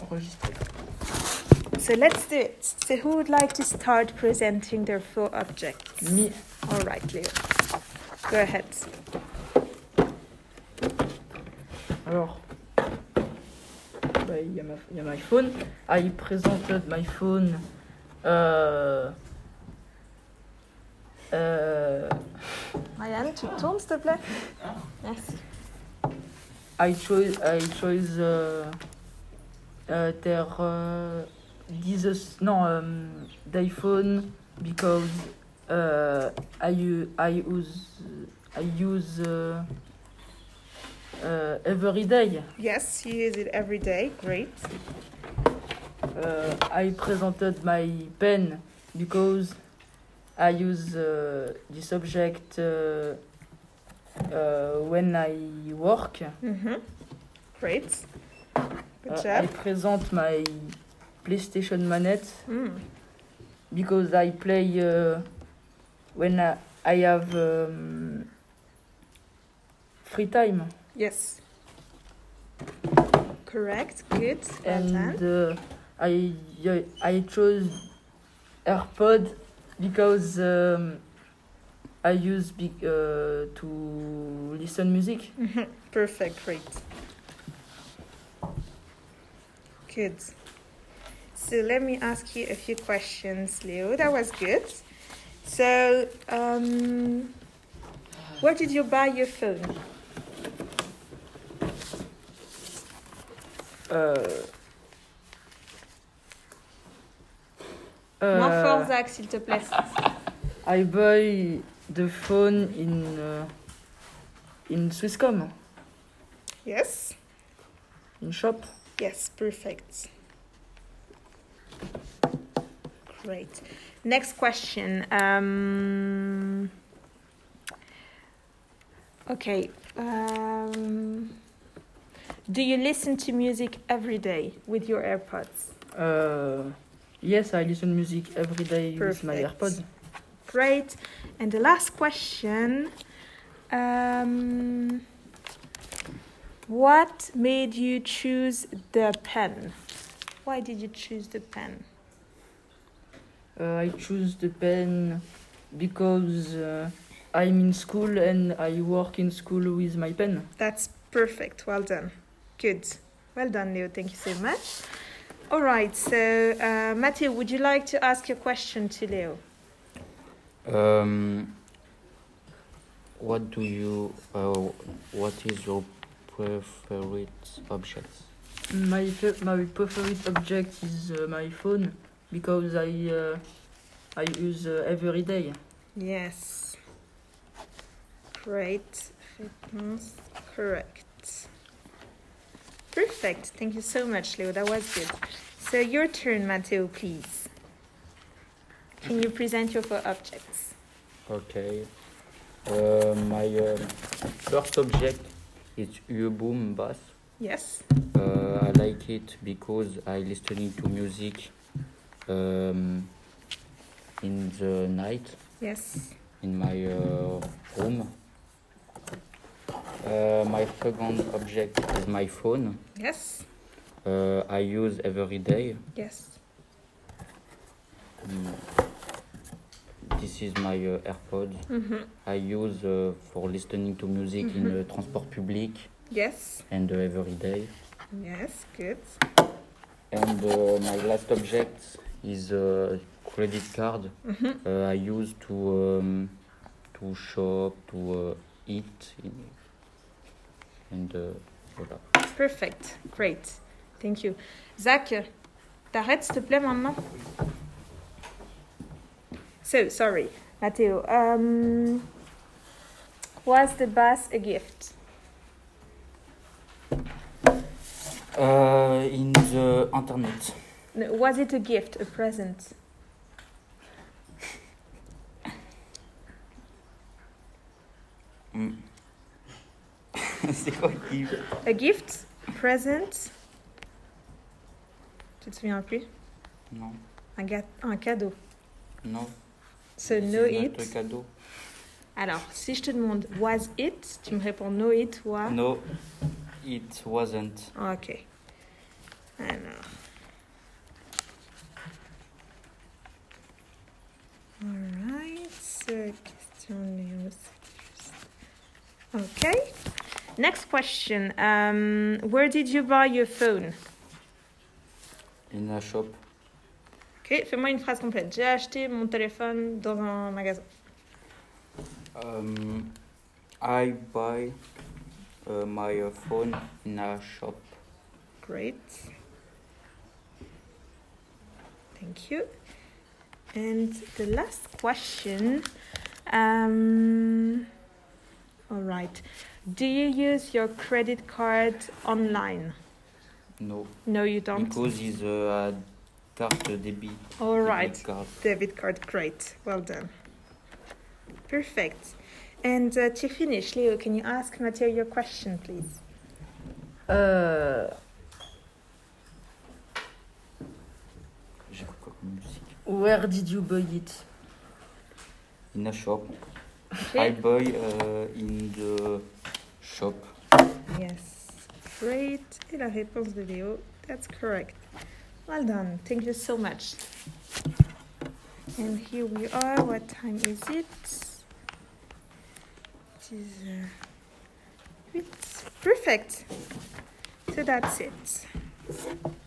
enregistrer. So let's do it. So who would like to start presenting their four objects? Me. All right, Leo. Go ahead. Alors, il y a my phone. I presented my phone. Marianne, tu tournes s'il te plaît? Merci. I chose d'iPhone because I use every day. Yes, you use it every day. Great. I presented my pen because I use this object when I work. Mm-hmm. Great. Good I job. present my PlayStation manette Mm. because I play when I have free time. Yes. Correct. Good. Well done. And I chose AirPod because I use to listen music. Mm-hmm. Perfect. Great. Good. So let me ask you a few questions, Leo. That was good. So, where did you buy your phone? Moins fort, Zach, s'il te plaît. I buy the phone in Swisscom, Yes. in shop. Yes, perfect. Great. Next question. Okay. Do you listen to music every day with your AirPods? Yes, I listen music every day with my Perfect. AirPods. Great. And the last question. What made you choose the pen? Why did you choose the pen? I choose the pen because I'm in school and I work in school with my pen. That's perfect. Well done. Good. Well done, Leo. Thank you so much. All right. So, Matthew, would you like to ask your question to Leo? What is your preferred object? My preferred object is my phone because I use every day. Yes. Great. Fitness. Correct. Perfect. Thank you so much, Leo. That was good. So your turn, Matteo, please. Can you present your four objects? Okay. My first object is U-Boom bass. Yes. I like it because I listening to music in the night Yes. in my room. My second object is my phone. Yes. I use every day. Yes. This is my AirPods. Mm-hmm. I use for listening to music in transport public Yes. and every day. Yes. Good. And my last object is credit card. Mm-hmm. I use to shop, to eat, and voilà. Perfect. Great. Thank you. Zach, t'arrêtes s'il te plaît maintenant? So, sorry, Matteo. Was the bus a gift? In the internet. No, was it a gift, a present? C'est quoi qui... A gift, present. Tu te souviens plus? Non, Un cadeau. non. So, This no is not it. a cadeau. Alors, si je te demande was it, tu me réponds no it, was. No, it wasn't. Ok. Alors. Okay. Next question. Where did you buy your phone? In a shop. Ok, fais-moi une phrase complète. J'ai acheté mon téléphone dans un magasin. I buy my phone in a shop. Great. Thank you. And the last question. All right. Do you use your credit card online? No. No, you don't. Because it's a carte debit. All right. Debit card. Debit card. Great. Well done. Perfect. And to finish, Leo, can you ask Matteo your question, please? J'écoute quoi comme musique? Where did you buy it? In a shop. Okay. I buy in the shop. Yes. Great. Et la réponse de Léo, that's correct. Well done. Thank you so much. And here we are. What time is it? It is 8. Perfect. So that's it.